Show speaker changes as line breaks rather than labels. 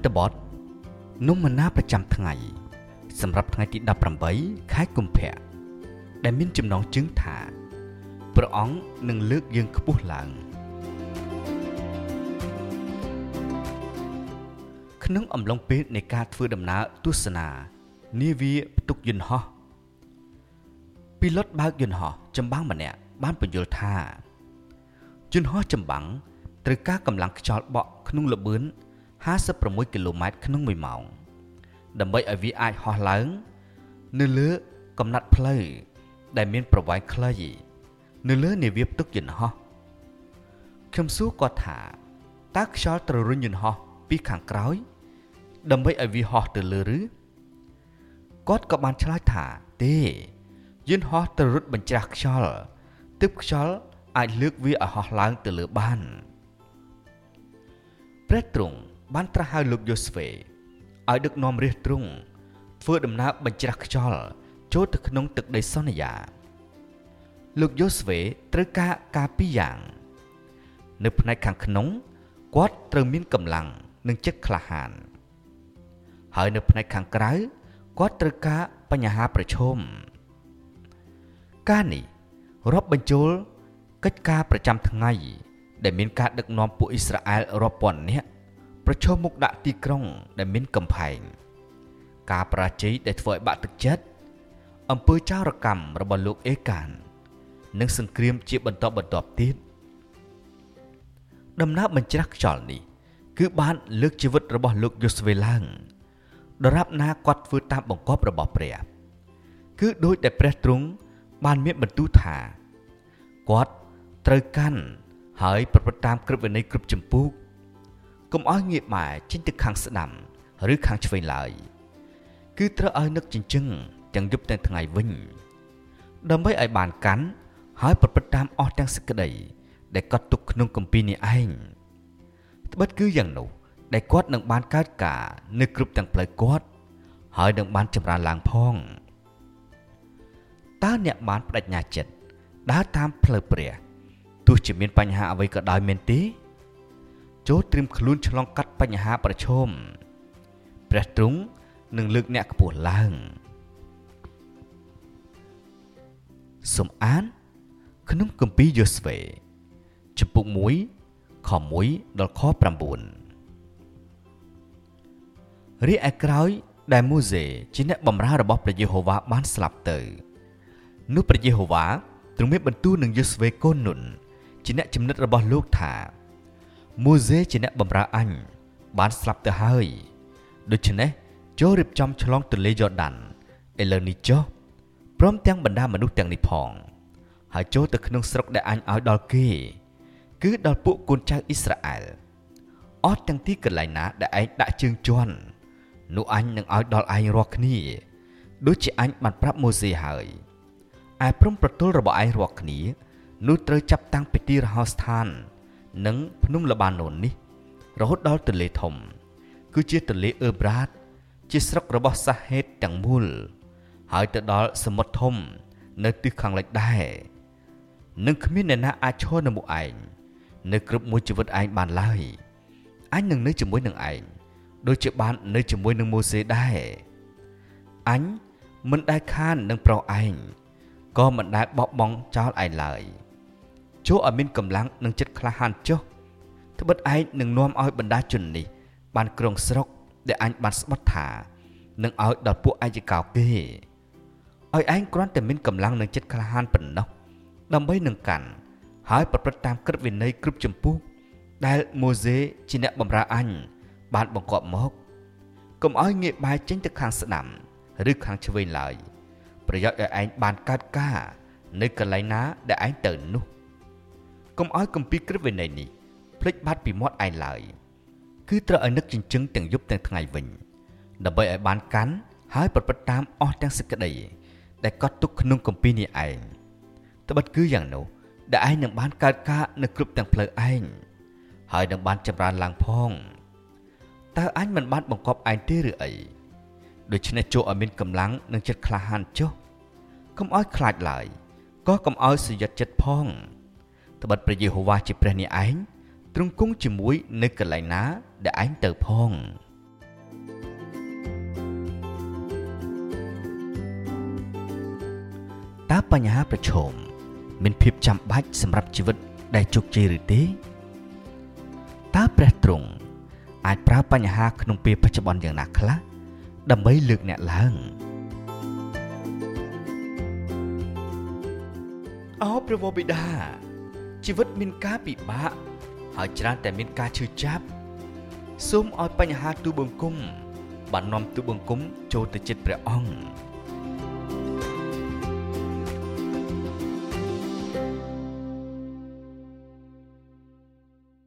ត្ថបទនំមណាប្រចាំថ្ងៃសម្រាប់ថ្ងៃទី18ខែកុម្ភៈដែលមានចំណងជើងថាព្រះអង្គនឹងលើកយើងខ្ពស់ឡើងក្នុងអំឡុងពេលនៃការធ្វើដំណើរទស្សនានាវាផ្ទុកយន្តហោះពីលុតបើកយន្តហោះចម្បាំងម្នាក់បានបញ្យល់ថាយន្តហោះចម្បាំងត្រូវការកម្លាំងខ្យល់បក់ក្នុងល្បឿន56 គីឡូម៉ែត្រក្នុង1ម៉ោងដើម្បីឲ្យវាអាចហោះឡើងនៅលើកំណាត់ផ្លូវដែលមានប្រវែងខ្លីនៅលើនាវាផ្ទុកយន្តហោះខ្ញុំសួរគាត់ថាតើខ្យល់ត្រូវរុញយន្តហោះពីខាងក្រោយដើម្បីឲ្យវាហោះទៅលើឬគាត់ក៏បានឆ្លើយថាទេយន្តហោះត្រូវរត់បញ្ច្រាស់ខ្យល់ទើបខ្យល់អាចលើកវាឲ្យហោះឡើងទៅលើបានព្រះទ្រង់បានត្រាស់ហៅលោកយូស្វេឲ្យដឹកនាំរាជទ្រង់ធ្វើដំណើរបញ្ច្រាស់ខ្យល់ចូលទៅក្នុងទឹកដីសន្យាលោកយូស្វេត្រូវការពីរយ៉ាងនៅផ្នែកខាងក្នុងគាត់ត្រូវមានកម្លាំងនិងចិត្តក្លាហានហើយនៅផ្នែកខាងក្រៅគាត់ត្រូវការបញ្ហាប្រឈមការនេះរាប់បញ្ចូលកិច្ចការប្រចាំថ្ងៃដែលមានការដឹកនាំពួកអ៊ីស្រាអែលរាប់ពាន់នាក់ប្រឈមមុខដាក់ទីក្រុងដែលមានកំផែងការបរាជ័យដែលធ្វើឲ្យបាក់ទឹកចិត្តអំពើចោរកម្មរបស់លោកអេកាននិងសង្គ្រាមជាបន្តបន្ទាប់ទៀតដំណើរបញ្ច្រាស់ខ្យល់នេះគឺបានលើកជីវិតរបស់លោកយូស្វេឡើងដរាបណាគាត់ធ្វើតាមបង្គាប់របស់ព្រះគឺដោយតែព្រះទ្រង់បានមានបន្ទូលថាគាត់ត្រូវកាន់ហើយប្រព្រឹត្តតាមក្រឹតវិន័យគ្រប់ចម្ពោះកុំឲ្យងាកបែរចេញទៅខាងស្ដាំឬខាងឆ្វេងឡើយគឺត្រូវឲ្យនឹកចិញ្ចឹងទាំងយប់ទាំងថ្ងៃវិញដើម្បីឲ្យបានកាន់ហើយប្រព្រឹត្តតាមអស់ទាំងសេចក្តីដែលគាត់ទុកក្នុងគម្ពីរនេះឯងត្បិតគឺយ៉ាងនោះដែលគាត់នឹងបានកើតការនៅគ្រប់ទាំងផ្លូវគាត់ហើយនឹងបានចម្រើនឡើងផងតើអ្នកបានបដិញ្ញាចិត្តដើរតាមផ្លូវព្រះទោះជាមានបញ្ហាអ្វីក៏ដោយមែនទេចូលត្រៀមខ្លួនឆ្លងកាត់បញ្ហាប្រឈមព្រះទ្រង់នឹងលើកអ្នកខ្ពស់ឡើងសូមអានក្នុងគម្ពីរយូស្វេជំពូក1ខ1ដល់ខ9រីឯក្រោយដែលម៉ូសេជាអ្នកបម្រើរបស់ព្រះយេហូវ៉ាបានស្លាប់ទៅនោះព្រះយេហូវ៉ាទ្រង់មានបន្ទូលនឹងយូស្វេកូននុនជាអ្នកចំណិតរបស់លោកថាម៉ូសេជាអ្នកបម្រើអញបានស្លាប់ទៅហើយដូច្នេះចូលរៀបចំឆ្លងទន្លេយ៉ូដានឥឡូវនេះចុះព្រមទាំងបណ្ដាមនុស្សទាំងនេះផងហើយចូលទៅក្នុងស្រុកដែលអញឲ្យដល់គេគឺដល់ពួកកូនចៅអ៊ីស្រាអែលអស់ទាំងទីកន្លែងណាដែលឯងដាក់ជើងជន់នោះអញនឹងឲ្យដល់ឯងរាល់គ្នាដូចជាអញបានប្រាប់ម៉ូសេហើយឯព្រំប្រទល់របស់ឯងរាល់គ្នានោះត្រូវចាប់តាំងពីទីរហោស្ថាននិងភ្នំល្បាណូននេះរហូតដល់ទន្លេធំគឺជាទន្លេអឺប្រាតជាស្រុករបស់សាហេតទាំងមូលហើយទៅដល់សមុទ្រធំនៅទិសខាងលិចដែរនឹងគ្មានអ្នកណាអាចឈរនៅមុខឯងនៅគ្រប់មួយជីវិតឯងបានឡើយអញនឹងនៅជាមួយនឹងឯងដូចជាបាននៅជាមួយនឹងម៉ូសេដែរអញមិនដែលខាននឹងប្រុសឯងក៏មិនដែលបោះបង់ចោលឯងឡើយចូលឲ្យមានកម្លាំងនិងចិត្តក្លាហានចុះត្បិតឯងនឹងនាំឲ្យបណ្ដាជននេះបានក្រុងស្រុកដែលអញបានស្បត់ថានឹងឲ្យដល់ពួកឯកកោគេឲ្យឯងគ្រាន់តែមានកម្លាំងនិងចិត្តក្លាហានប៉ុណ្ណោះដើម្បីនឹងកាន់ហើយប្រព្រឹត្តតាមក្រឹតវិន័យគ្រប់ចម្ពោះដែលម៉ូសេជាអ្នកបម្រើអញបានបង្គាប់មកកុំឲ្យងាកបែរចេញទៅខាងស្ដាំឬខាងឆ្វេងឡើយប្រយោជន៍ឲ្យឯងបានកើតការនៅកន្លែងណាដែលឯងទៅនោះកុំឲ្យគម្ពីរក្រឹតវិន័យនេះភ្លេចបាត់ពីមាត់ឯងឡើយគឺត្រូវឲ្យនឹកចិញ្ចឹងទាំងយប់ទាំងថ្ងៃវិញដើម្បីឲ្យបានកាន់ហើយប្រព្រឹត្តតាមអស់ទាំងសេចក្តីដែលកត់ទុកក្នុងគម្ពីរនេះឯងត្បិតគឺយ៉ាងនោះដែលឯងនឹងបានកើតការនៅគ្រប់ទាំងផ្លូវឯងហើយនឹងបានចម្រើនឡើងផងតើអញមិនបានបង្គាប់ឯងទេឬអីដូច្នេះចូលឲ្យមានកម្លាំងនិងចិត្តក្លាហានចុះកុំឲ្យខ្លាចឡើយក៏កុំឲ្យសយត់ចិត្តផងត្បិតព្រះយេហូវ៉ាជាព្រះនេះឯងទ្រង់គង់ជាមួយនៅកន្លែងណាដែលឯងទៅផងតើបញ្ហាប្រឈមមានភាពចាំបាច់សម្រាប់ជីវិតដែលជោគជ័យឬទេតើព្រះទ្រង់អាចប្រើបញ្ហាក្នុងពេលបច្ចុប្បន្នយ៉ាងណាខ្លះដើម្បីលើកអ្នកឡើងអូព្រះវរបិតាជីវិតមានការពិបាកហើយច្រើនតែមានការឈឺចាប់សូមឲ្យបញ្ហាទូបង្គំបាននាំទូបង្គំចូលទៅជិតព្រះអង្គ